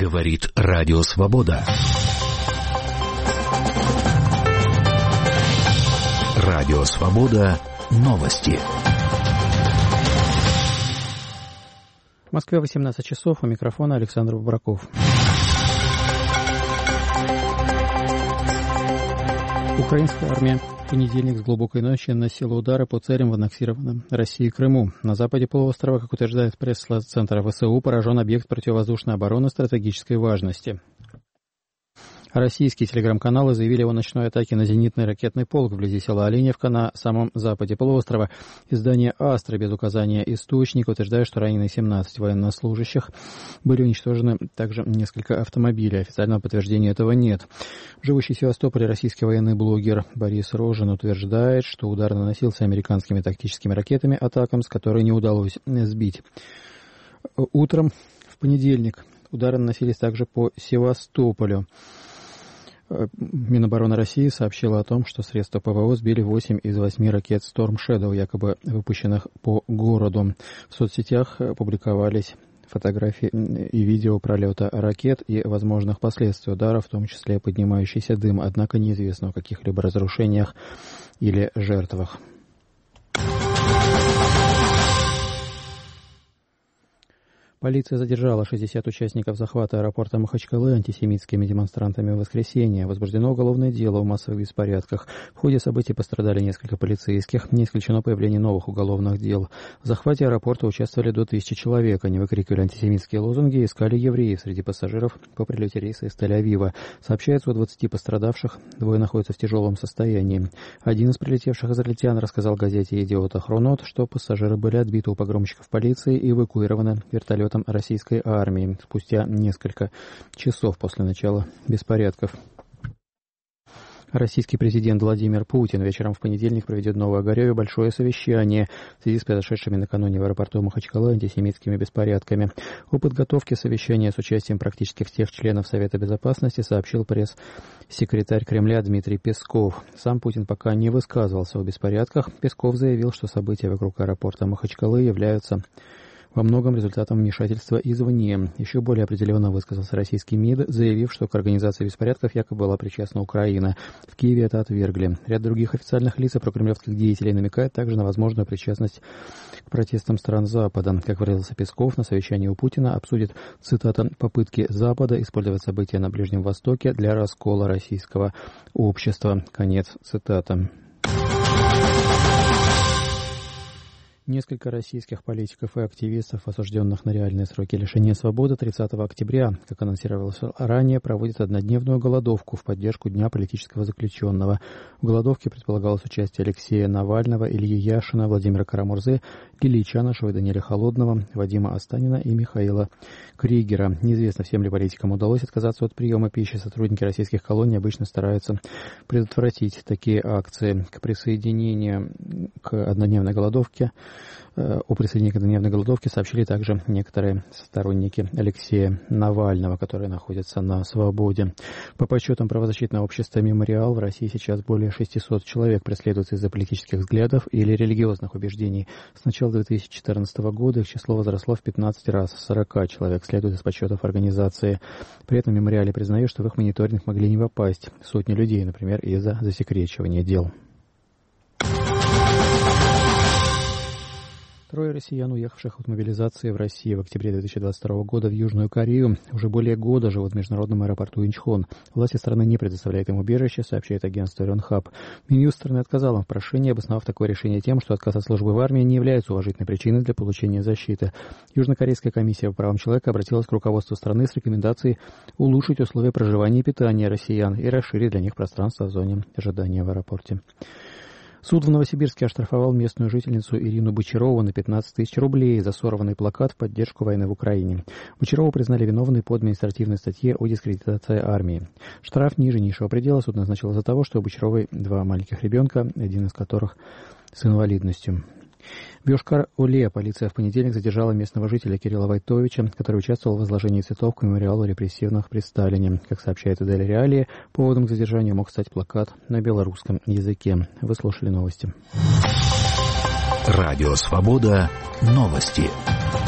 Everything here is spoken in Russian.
Говорит Радио Свобода. Радио Свобода. Новости. В Москве 18 часов. У микрофона Александр Бобраков. Украинская армия в понедельник с глубокой ночи наносила удары по целям в аннексированном Россией Крыму. На западе полуострова, как утверждает пресс-центр ВСУ, поражен объект противовоздушной обороны стратегической важности. Российские телеграм-каналы заявили о ночной атаке на зенитный ракетный полк вблизи села Оленевка на самом западе полуострова. Издание «Астра» без указания источника утверждает, что ранены 17 военнослужащих. Были уничтожены также несколько автомобилей. Официального подтверждения этого нет. Живущий в Севастополе российский военный блогер Борис Рожин утверждает, что удар наносился американскими тактическими ракетами «Атакамс», которые не удалось сбить. Утром в понедельник удары наносились также по Севастополю. Минобороны России сообщила о том, что средства ПВО сбили 8 из 8 ракет Storm Shadow, якобы выпущенных по городу. В соцсетях публиковались фотографии и видео пролета ракет и возможных последствий удара, в том числе поднимающийся дым, однако неизвестно о каких-либо разрушениях или жертвах. Полиция задержала 60 участников захвата аэропорта Махачкалы антисемитскими демонстрантами в воскресенье. Возбуждено уголовное дело о массовых беспорядках. В ходе событий пострадали несколько полицейских. Не исключено появление новых уголовных дел. В захвате аэропорта участвовали до 1000 человек. Они выкрикивали антисемитские лозунги и искали евреев среди пассажиров по прилете рейса из Тель-Авива. Сообщается о 20 пострадавших. Двое находятся в тяжелом состоянии. Один из прилетевших израильтян рассказал газете «Идиот Ахронот», что пассажиры были отбиты у погромщиков полиции и эвакуированы вертолетом российской армии спустя несколько часов после начала беспорядков. Российский президент Владимир Путин вечером в понедельник проведет в Новоогареве большое совещание в связи с произошедшими накануне в аэропорту Махачкалы антисемитскими беспорядками. О подготовке совещания с участием практически всех членов Совета Безопасности сообщил пресс-секретарь Кремля Дмитрий Песков. Сам Путин пока не высказывался о беспорядках. Песков заявил, что события вокруг аэропорта Махачкалы являются во многом результатом вмешательства извне. Еще более определенно высказался российский МИД, заявив, что к организации беспорядков якобы была причастна Украина. В Киеве это отвергли. Ряд других официальных лиц и прокремлевских деятелей намекает также на возможную причастность к протестам стран Запада. Как выразился Песков, на совещании у Путина обсудит, цитата, «попытки Запада использовать события на Ближнем Востоке для раскола российского общества». Конец цитаты. Несколько российских политиков и активистов, осужденных на реальные сроки лишения свободы, 30 октября, как анонсировалось ранее, проводят однодневную голодовку в поддержку Дня политического заключенного. В голодовке предполагалось участие Алексея Навального, Ильи Яшина, Владимира Карамурзы, Лилии Чанышевой, Даниэля Холодного, Вадима Останина и Михаила Кригера. Неизвестно, всем ли политикам удалось отказаться от приема пищи. Сотрудники российских колоний обычно стараются предотвратить такие акции. К присоединению к однодневной голодовке О присоединении к однодневной голодовке сообщили также некоторые сторонники Алексея Навального, которые находятся на свободе. По подсчетам правозащитного общества «Мемориал», в России сейчас более 600 человек преследуются из-за политических взглядов или религиозных убеждений. С начала 2014 года их число возросло в 15 раз. 40 человек следует из подсчетов организации. При этом «Мемориале» признают, что в их мониторинг могли не попасть сотни людей, например, из-за засекречивания дел. Трое россиян, уехавших от мобилизации в России в октябре 2022 года в Южную Корею, уже более года живут в международном аэропорту Инчхон. Власти страны не предоставляют им убежище, сообщает агентство Рёнхаб. Минюст страны отказал им в прошении, обосновав такое решение тем, что отказ от службы в армии не является уважительной причиной для получения защиты. Южнокорейская комиссия по правам человека обратилась к руководству страны с рекомендацией улучшить условия проживания и питания россиян и расширить для них пространство в зоне ожидания в аэропорте. Суд в Новосибирске оштрафовал местную жительницу Ирину Бочарову на 15 тысяч рублей за сорванный плакат в поддержку войны в Украине. Бочарову признали виновной по административной статье о дискредитации армии. Штраф ниже низшего предела суд назначил из-за того, что у Бочаровой 2 маленьких ребенка, один из которых с инвалидностью. В Йошкар-Оле полиция в понедельник задержала местного жителя Кирилла Войтовича, который участвовал в возложении цветов к мемориалу репрессивных при Сталине. Как сообщает Дель Реалии, поводом к задержанию мог стать плакат на белорусском языке. Вы слушали новости. Радио Свобода. Новости.